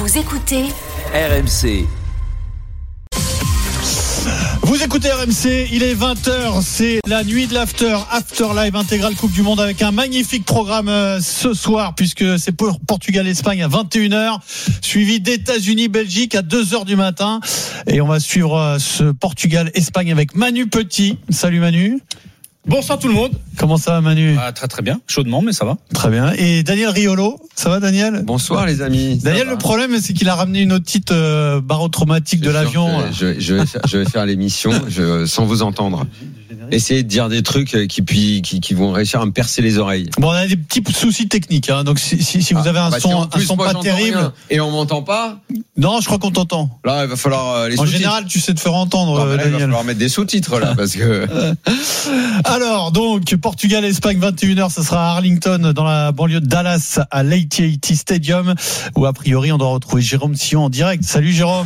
Vous écoutez RMC. Vous écoutez RMC, il est 20h, c'est la nuit de l'after, After Live intégrale Coupe du Monde avec un magnifique programme ce soir puisque c'est pour Portugal-Espagne à 21h, suivi d'États-Unis-Belgique à 2h du matin et on va suivre ce Portugal-Espagne avec Manu Petit. Salut Manu. Bonsoir tout le monde. Comment ça va Manu? Très très bien, chaudement mais ça va. Très bien. Et Daniel Riolo, ça va Daniel? Bonsoir les amis. Daniel, le problème c'est qu'il a ramené une autre petite barre traumatique de l'avion. Je vais faire l'émission sans vous entendre. Essayez de dire des trucs qui vont réussir à me percer les oreilles. Bon, on a des petits soucis techniques, hein. Donc si vous avez un son pas terrible rien, et on m'entend pas. Non, je crois qu'on t'entend. Là, il va falloir les sous-titres. En général, tu sais te faire entendre. Là, Daniel. il va falloir mettre des sous-titres là parce que. Alors, donc Portugal-Espagne 21h, ça sera à Arlington dans la banlieue de Dallas à l'AT&T Stadium où a priori on doit retrouver Jérôme Sillon en direct. Salut Jérôme.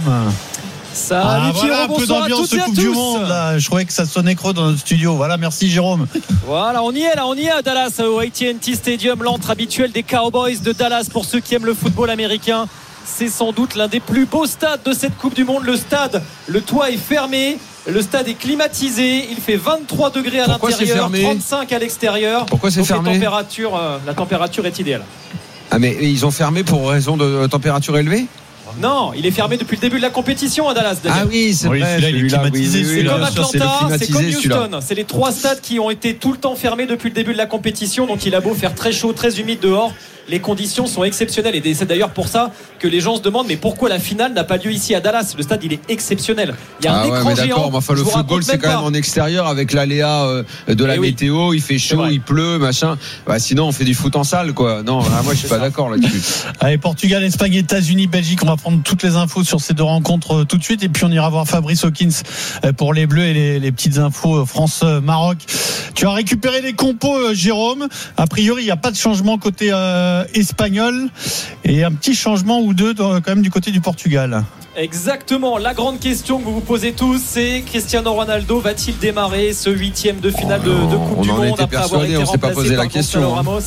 Salut voilà un peu d'ambiance Coupe du Monde là. Je trouvais que ça sonnait creux dans notre studio. Voilà, merci Jérôme. Voilà, on y est à Dallas au AT&T Stadium, l'antre habituel des Cowboys de Dallas pour ceux qui aiment le football américain. C'est sans doute l'un des plus beaux stades de cette Coupe du Monde. Le toit est fermé, le stade est climatisé, il fait 23 degrés à l'intérieur, 35 à l'extérieur. Pourquoi c'est fermé ? La température est idéale. Ah mais ils ont fermé pour raison de température élevée ? Non, il est fermé depuis le début de la compétition à Dallas. Ah oui, c'est vrai. Celui-là, il est climatisé. C'est comme Atlanta, c'est comme Houston. Celui-là. C'est les trois stades qui ont été tout le temps fermés depuis le début de la compétition. Donc il a beau faire très chaud, très humide dehors, les conditions sont exceptionnelles. Et c'est d'ailleurs pour ça que les gens se demandent mais pourquoi la finale n'a pas lieu ici à Dallas. Le stade il est exceptionnel. Il y a un écran géant. Enfin, le football c'est quand même en extérieur avec l'aléa de la météo. Il fait chaud, il pleut, machin. Bah, sinon on fait du foot en salle quoi. Non, moi je suis pas d'accord là-dessus. Allez, Portugal, Espagne, États-Unis, Belgique. On va prendre toutes les infos sur ces deux rencontres tout de suite et puis on ira voir Fabrice Hawkins pour les Bleus et les petites infos France-Maroc. Tu as récupéré les compos Jérôme. A priori il n'y a pas de changement côté espagnol et un petit changement ou deux quand même du côté du Portugal. Exactement, la grande question que vous vous posez tous, c'est Cristiano Ronaldo va-t-il démarrer ce 8e de finale de Coupe du Monde après avoir été remplacé par Gonçalo Ramos?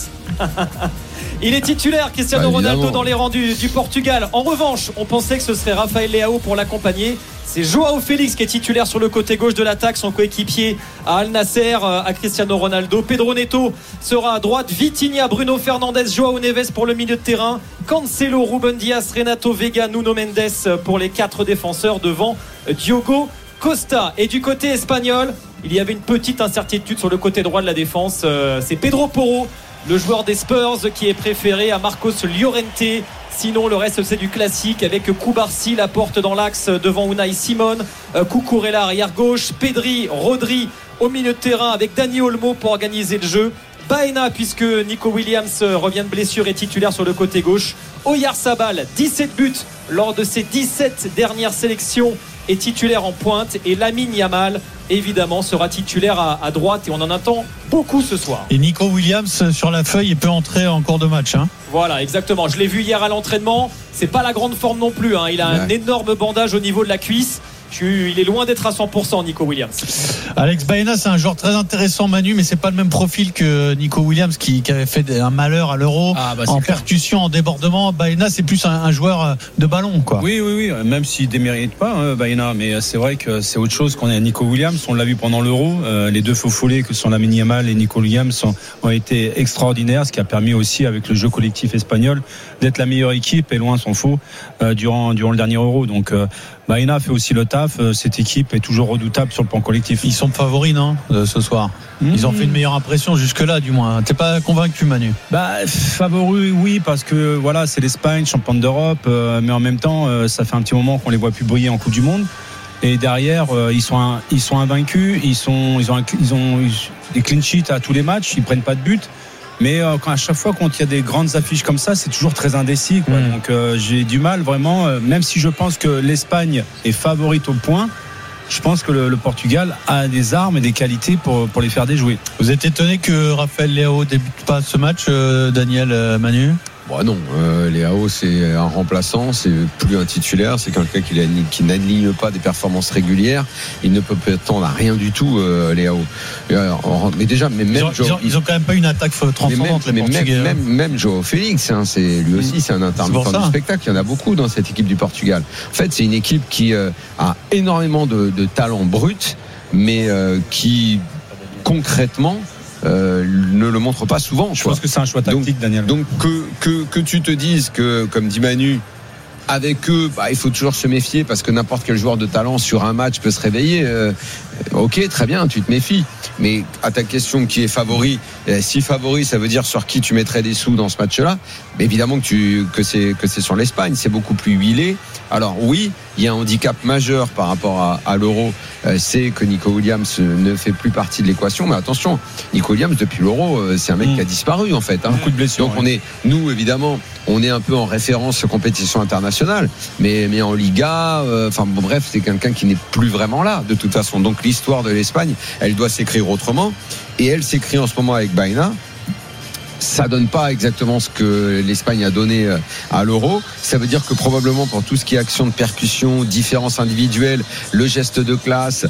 Il est titulaire, Cristiano Ronaldo, dans les rangs du Portugal. En revanche, on pensait que ce serait Rafael Leao pour l'accompagner. C'est Joao Félix qui est titulaire sur le côté gauche de l'attaque, son coéquipier à Al Nasser, à Cristiano Ronaldo. Pedro Neto sera à droite, Vitinha, Bruno Fernandes, Joao Neves pour le milieu de terrain, Cancelo, Ruben Dias, Renato Vega, Nuno Mendes pour les 4 défenseurs devant Diogo Costa. Et du côté espagnol, il y avait une petite incertitude sur le côté droit de la défense. C'est Pedro Porro, le joueur des Spurs, qui est préféré à Marcos Llorente. Sinon le reste c'est du classique avec Koubarsi, la porte dans l'axe devant Unai Simon, Cucurella arrière gauche, Pedri, Rodri au milieu de terrain avec Dani Olmo pour organiser le jeu, Baena puisque Nico Williams revient de blessure et titulaire sur le côté gauche, Oyarzabal 17 buts lors de ses 17 dernières sélections est titulaire en pointe et Lamine Yamal évidemment sera titulaire à droite et on en attend beaucoup ce soir. Et Nico Williams sur la feuille il peut entrer en cours de match hein. Voilà, exactement, je l'ai vu hier à l'entraînement, c'est pas la grande forme non plus hein. Il a un énorme bandage au niveau de la cuisse. Il est loin d'être à 100% Nico Williams. Alex Baena c'est un joueur très intéressant Manu, mais c'est pas le même profil que Nico Williams qui avait fait un malheur à l'Euro en percussion, en débordement. Baena c'est plus un joueur de ballon quoi. Oui, même s'il démérite pas Baena, mais c'est vrai que c'est autre chose qu'on est à Nico Williams. On l'a vu pendant l'Euro, les deux faux follets que sont Lamine Yamal et Nico Williams ont été extraordinaires, ce qui a permis aussi avec le jeu collectif espagnol d'être la meilleure équipe et loin s'en faut durant le dernier Euro. Donc Baena fait aussi le taf. Cette équipe est toujours redoutable sur le plan collectif. Ils sont favoris non ce soir. Ils ont fait une meilleure impression jusque-là du moins. T'es pas convaincu Manu? Favoris oui, parce que voilà, c'est l'Espagne, championne d'Europe, mais en même temps ça fait un petit moment qu'on les voit plus briller en Coupe du Monde. Et derrière ils sont invaincus, ils ont des clean sheets à tous les matchs, ils prennent pas de but. Mais à chaque fois quand il y a des grandes affiches comme ça, c'est toujours très indécis quoi. Donc j'ai du mal vraiment, même si je pense que l'Espagne est favorite au point, je pense que le Portugal a des armes et des qualités pour les faire déjouer. Vous êtes étonné que Rafael Leao débute pas ce match, Daniel, Manu? Bon, non, Léao c'est un remplaçant, c'est plus un titulaire, c'est quelqu'un qui n'aligne pas des performances régulières. Il ne peut prétendre à rien du tout, Léao. Mais déjà, ils ont quand même pas une attaque transcendante, les Portugais. Même João Félix, hein, lui aussi c'est un intermittent du spectacle. Il y en a beaucoup dans cette équipe du Portugal. En fait, c'est une équipe qui a énormément de talent brut, mais qui concrètement ne le montre pas souvent. Je pense que c'est un choix tactique, Daniel. Donc que tu te dises que, comme dit Manu, avec eux, il faut toujours se méfier parce que n'importe quel joueur de talent sur un match peut se réveiller. Ok, très bien, tu te méfies. Mais à ta question, qui est favori, si favori, ça veut dire sur qui tu mettrais des sous dans ce match-là. Mais évidemment que c'est sur l'Espagne, c'est beaucoup plus huilé. Alors oui, il y a un handicap majeur par rapport à l'Euro, c'est que Nico Williams ne fait plus partie de l'équation. Mais attention, Nico Williams depuis l'Euro, c'est un mec qui a disparu en fait. Beaucoup de blessures. Donc nous évidemment, on est un peu en référence compétition internationale, mais en Liga, bref, c'est quelqu'un qui n'est plus vraiment là de toute façon. Donc l'histoire de l'Espagne, elle doit s'écrire autrement, et elle s'écrit en ce moment avec Baena. Ça donne pas exactement ce que l'Espagne a donné à l'Euro. Ça veut dire que probablement pour tout ce qui est action de percussion, différence individuelle, le geste de classe,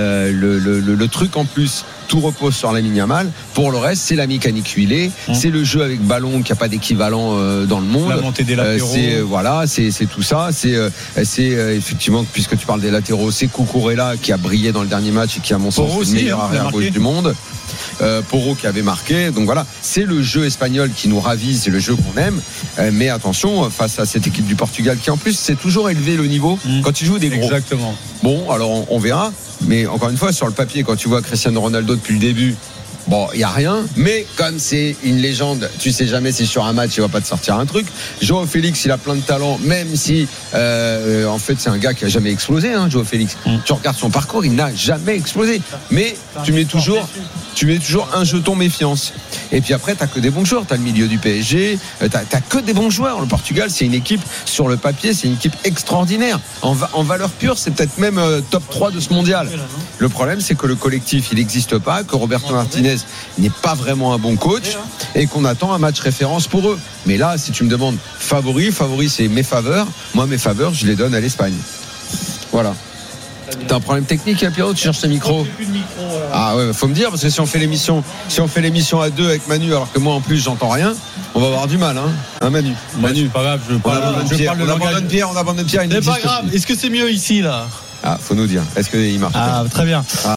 le truc en plus, tout repose sur Lamine Yamal. Pour le reste, c'est la mécanique huilée, c'est le jeu avec ballon qui a pas d'équivalent dans le monde. La montée des latéraux. C'est tout ça. C'est effectivement, puisque tu parles des latéraux, c'est Cucurella qui a brillé dans le dernier match et qui a, à mon sens, le meilleur arrière gauche du monde. Porro qui avait marqué. Donc voilà, c'est le jeu espagnol qui nous ravit, c'est le jeu qu'on aime. Mais attention, face à cette équipe du Portugal qui en plus c'est toujours élevé le niveau quand ils jouent des gros. Exactement. Bon, alors on verra. Mais encore une fois, sur le papier, quand tu vois Cristiano Ronaldo depuis le début, bon, il n'y a rien, mais comme c'est une légende, tu sais jamais si sur un match il va pas te sortir un truc. João Félix, il a plein de talent, même si en fait c'est un gars qui a jamais explosé, hein, João Félix. Tu regardes son parcours, il n'a jamais explosé. Mais tu mets toujours un jeton méfiance. Et puis après, t'as que des bons joueurs. T'as le milieu du PSG, t'as que des bons joueurs. Le Portugal, c'est une équipe, sur le papier, c'est une équipe extraordinaire. En valeur pure, c'est peut-être même top 3 de ce mondial. Le problème, c'est que le collectif, il n'existe pas, que Roberto Martinez n'est pas vraiment un bon coach et qu'on attend un match référence pour eux. Mais là, si tu me demandes favori, c'est mes faveurs. Moi, mes faveurs, je les donne à l'Espagne. Voilà. T'as un problème technique, Pierrot, tu cherches tes micros. Ah ouais, faut me dire, parce que si on fait l'émission à deux avec Manu, alors que moi en plus j'entends rien, on va avoir du mal, hein, Manu. C'est pas grave, on abandonne Pierre. C'est pas grave. Est-ce que c'est mieux ici là? Ah, faut nous dire. Est-ce qu'il marche? Ah, très bien.